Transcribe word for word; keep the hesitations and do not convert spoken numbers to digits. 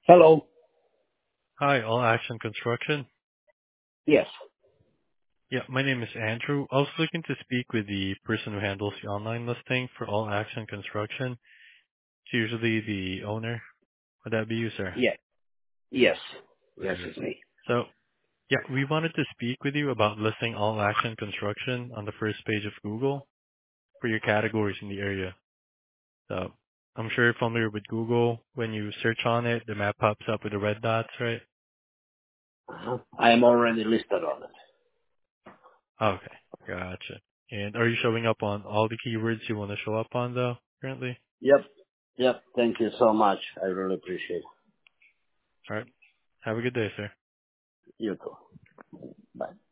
Hello. Hi, All Action Construction. Yes. Yeah, my name is Andrew. I was looking to speak with the person who handles the online listing for All Action Construction. It's usually the owner. Would that be you, sir? Yeah. Yes. Yes, Perfect. it's me. So, yeah, we wanted to speak with you about listing All Action Construction on the first page of Google for your categories in the area. So, I'm sure you're familiar with Google. When you search on it, the map pops up with the red dots, right? Uh-huh. I am already listed on it. Okay, gotcha. And are you showing up on all the keywords you want to show up on, though, currently? Yep. Yep. Thank you so much. I really appreciate it. All right. Have a good day, sir. You too. Bye.